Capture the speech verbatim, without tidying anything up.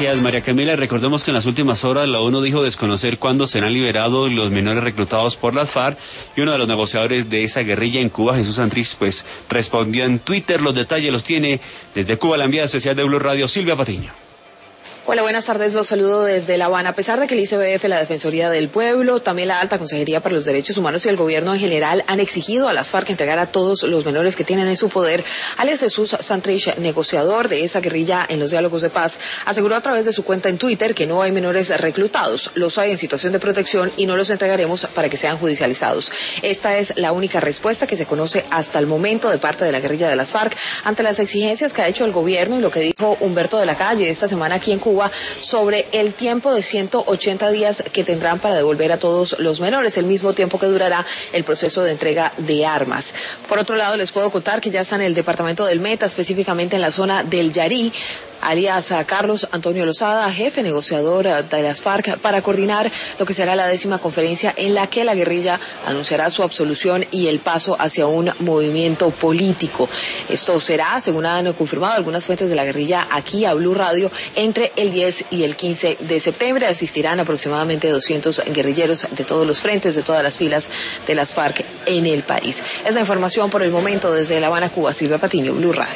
Gracias, María Camila. Recordemos que en las últimas horas la ONU dijo desconocer cuándo serán liberados los menores reclutados por las FARC, y uno de los negociadores de esa guerrilla en Cuba, Jesús Santrich, pues respondió en Twitter. Los detalles los tiene desde Cuba la enviada especial de Blue Radio, Silvia Patiño. Hola, buenas tardes, los saludo desde La Habana. A pesar de que el I C B F, la Defensoría del Pueblo, también la Alta Consejería para los Derechos Humanos y el Gobierno en general han exigido a las FARC entregar a todos los menores que tienen en su poder, alias Jesús Santrich, negociador de esa guerrilla en los diálogos de paz, aseguró a través de su cuenta en Twitter que no hay menores reclutados, los hay en situación de protección y no los entregaremos para que sean judicializados. Esta es la única respuesta que se conoce hasta el momento de parte de la guerrilla de las FARC ante las exigencias que ha hecho el Gobierno y lo que dijo Humberto de la Calle esta semana aquí en Cuba sobre el tiempo de ciento ochenta días que tendrán para devolver a todos los menores, el mismo tiempo que durará el proceso de entrega de armas. Por otro lado, les puedo contar que ya está en el departamento del Meta, específicamente en la zona del Yarí, alias a Carlos Antonio Lozada, jefe negociador de las FARC, para coordinar lo que será la décima conferencia en la que la guerrilla anunciará su absolución y el paso hacia un movimiento político. Esto será, según han confirmado algunas fuentes de la guerrilla aquí a Blue Radio, entre el diez y el quince de septiembre. Asistirán aproximadamente doscientos guerrilleros de todos los frentes, de todas las filas de las FARC en el país. Es la información por el momento desde La Habana, Cuba. Silvia Patiño, Blue Radio.